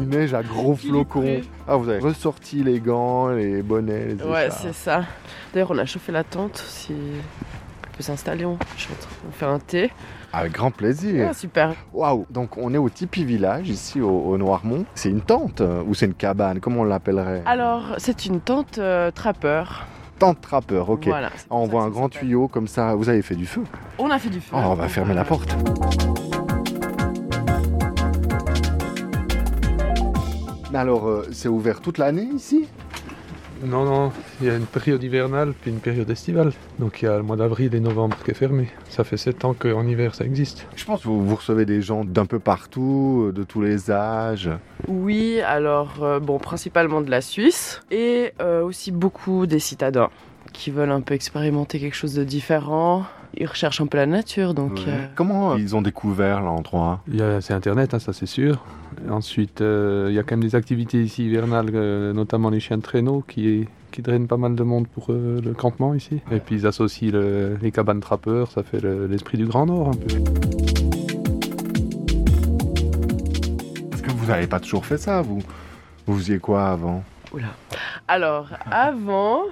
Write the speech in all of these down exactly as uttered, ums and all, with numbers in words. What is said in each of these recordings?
Il neige à gros flocons. Ah, vous avez ressorti les gants, les bonnets, les écharpes. Ouais, c'est ça. D'ailleurs, on a chauffé la tente. Si on peut s'installer, on... je suis en train de faire un thé. Avec grand plaisir. Ah, super. Waouh. Donc, on est au Tipi Village, ici au, au Noirmont. C'est une tente euh, ou c'est une cabane? Comment on l'appellerait? Alors, c'est une tente euh, trappeur. Tente trappeur, ok. Voilà, Ah, on voit un grand tuyau comme ça. Vous avez fait du feu? On a fait du feu. Oh, on va fermer la porte. Alors, euh, c'est ouvert toute l'année ici? Non, non, il y a une période hivernale puis une période estivale. Donc il y a le mois d'avril et novembre qui est fermé. Ça fait sept ans qu'en hiver ça existe. Je pense que vous, vous recevez des gens d'un peu partout, de tous les âges. Oui, alors, euh, bon, principalement de la Suisse et euh, aussi beaucoup des citadins qui veulent un peu expérimenter quelque chose de différent. Ils recherchent un peu la nature, donc... Ouais. Euh... Comment ils ont découvert l'endroit? Il y a, c'est Internet, hein, ça c'est sûr. Ensuite, euh, il y a quand même des activités ici hivernales, euh, notamment les chiens de traîneau qui, qui drainent pas mal de monde pour euh, le campement ici. Et puis ils associent le, les cabanes trappeurs, ça fait le, l'esprit du Grand Nord un peu. Est-ce que vous n'avez pas toujours fait ça, vous? Vous faisiez quoi avant? Oula. Alors, avant...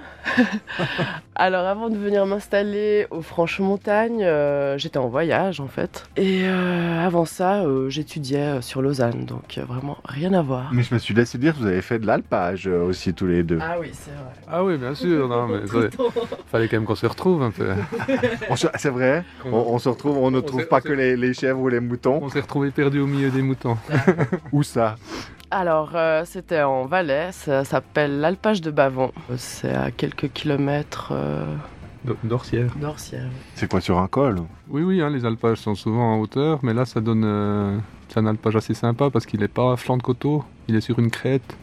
Alors, avant de venir m'installer aux Franches-Montagnes, euh, j'étais en voyage, en fait. Et euh, avant ça, euh, j'étudiais sur Lausanne, donc euh, vraiment rien à voir. Mais je me suis laissé dire que vous avez fait de l'alpage euh, aussi, tous les deux. Ah oui, c'est vrai. Ah oui, bien sûr, non, mais ça, fallait quand même qu'on se retrouve un peu. On se- C'est vrai, on, on se retrouve, on ne On trouve s'est- pas on que s'est- les, les chèvres ou les moutons. On s'est retrouvés perdus au milieu des moutons. Où ça? Alors, euh, c'était en Valais, ça s'appelle l'Alpage de Bavon. C'est à quelques kilomètres euh, D'Orsières. d'Orsières. C'est quoi, sur un col? Oui, oui, hein, les alpages sont souvent en hauteur, mais là, ça donne euh, c'est un alpage assez sympa parce qu'il n'est pas à flanc de coteau, il est sur une crête.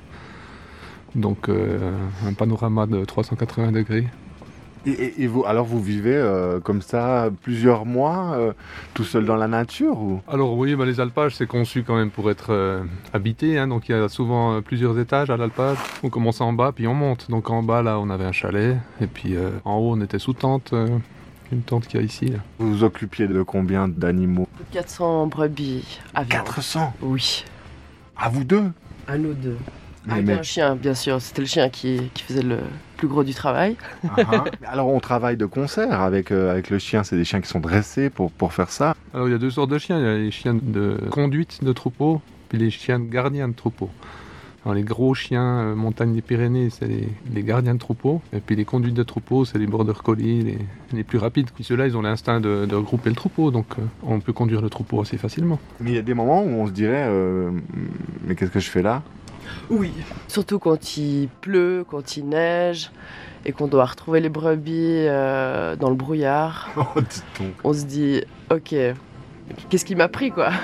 Donc, euh, un panorama de trois cent quatre-vingts degrés. Et, et- et vous, alors vous vivez euh, comme ça plusieurs mois, euh, tout seul dans la nature ou? Alors oui, bah, les alpages, c'est conçu quand même pour être euh, habité, hein, donc il y a souvent euh, plusieurs étages à l'alpage. On commence en bas, puis on monte. Donc en bas, là, on avait un chalet, et puis euh, en haut, on était sous tente, euh, une tente qu'il y a ici. Là. Vous vous occupiez de combien d'animaux? quatre cents brebis à viande. quatre cents? Oui, À vous deux? à nous deux. Mais- Avec mais- un chien, bien sûr. C'était le chien qui, qui faisait le plus gros du travail. Ah, ah. Alors on travaille de concert avec, euh, avec le chien, c'est des chiens qui sont dressés pour, pour faire ça. Alors il y a deux sortes de chiens, il y a les chiens de conduite de troupeau, puis les chiens de gardiens de troupeau. Alors les gros chiens euh, montagne des Pyrénées, c'est les, les gardiens de troupeau, et puis les conduites de troupeau, c'est les border collies, les, les plus rapides. Puis ceux-là, ils ont l'instinct de, de regrouper le troupeau, donc euh, on peut conduire le troupeau assez facilement. Mais il y a des moments où on se dirait, euh, mais qu'est-ce que je fais là? Oui. Surtout quand il pleut, quand il neige, et qu'on doit retrouver les brebis euh, dans le brouillard. Oh, dites donc. On se dit, ok, qu'est-ce qui m'a pris, quoi?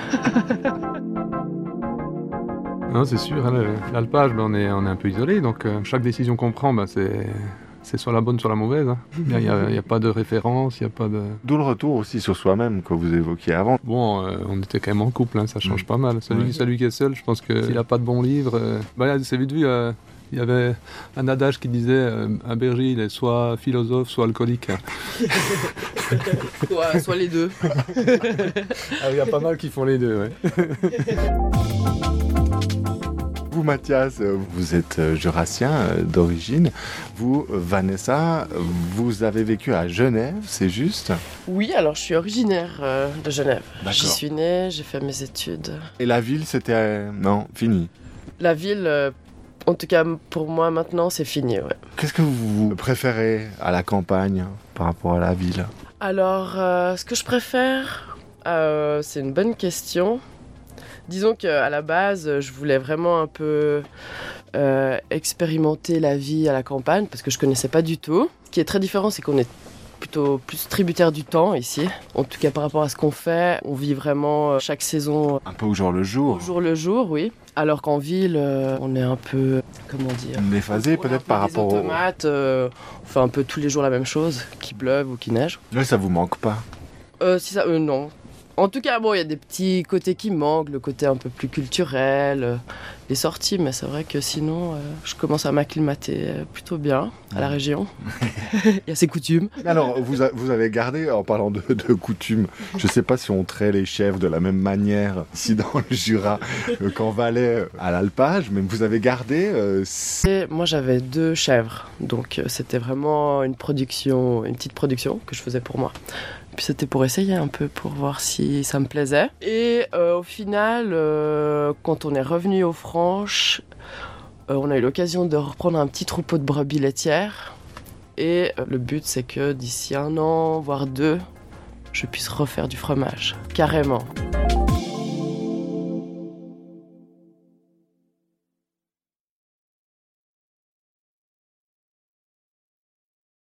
Non, c'est sûr, hein, le- l'alpage, ben, on, est, on est un peu isolé, donc euh, chaque décision qu'on prend, ben, c'est, c'est soit la bonne, soit la mauvaise. hein. Il n'y a, il y a pas de référence, il n'y a pas de... D'où le retour aussi sur soi-même que vous évoquiez avant. Bon, euh, on était quand même en couple, hein, ça change Mm. pas mal. Celui, Ouais. celui qui est seul, je pense que s'il n'a pas de bon livre... Euh, bah, c'est vite vu, euh, il y avait un adage qui disait euh, un berger, il est soit philosophe, soit alcoolique. hein. soit, soit les deux. Ah, il y a pas mal qui font les deux, ouais. Vous, Mathias, euh, vous êtes euh, jurassien euh, d'origine. Vous, euh, Vanessa, vous avez vécu à Genève, c'est juste? Oui, alors je suis originaire euh, de Genève. D'accord. J'y suis née, j'ai fait mes études. Et la ville, c'était... euh, non, fini. La ville, euh, en tout cas pour moi maintenant, c'est fini, ouais. Qu'est-ce que vous préférez à la campagne par rapport à la ville? Alors, euh, ce que je préfère, euh, c'est une bonne question. Disons qu'à la base, je voulais vraiment un peu euh, expérimenter la vie à la campagne parce que je connaissais pas du tout. Ce qui est très différent, c'est qu'on est plutôt plus tributaire du temps ici. En tout cas, par rapport à ce qu'on fait, on vit vraiment euh, chaque saison Un peu au jour le jour. au jour le jour, oui. Alors qu'en ville, euh, on est un peu, comment dire, Déphasé on est un peut-être peu par des rapport au... automates, euh, on fait un peu tous les jours la même chose, qu'il pleuve ou qu'il neige. Là, ça vous manque pas? Euh, si ça, euh, non. En tout cas, bon, il y a des petits côtés qui manquent, le côté un peu plus culturel, euh, les sorties, mais c'est vrai que sinon, euh, je commence à m'acclimater plutôt bien à la région. Il y a ses coutumes. Alors, vous, a, vous avez gardé, en parlant de, de coutumes, je ne sais pas si on traite les chèvres de la même manière ici dans le Jura euh, qu'en Valais à l'alpage, mais vous avez gardé... Euh, Et moi, j'avais deux chèvres, donc euh, c'était vraiment une production, une petite production que je faisais pour moi. Puis c'était pour essayer un peu, pour voir si ça me plaisait. Et euh, au final, euh, quand on est revenu aux Franches, euh, on a eu l'occasion de reprendre un petit troupeau de brebis laitières. Et euh, le but, c'est que d'ici un an, voire deux, je puisse refaire du fromage. Carrément.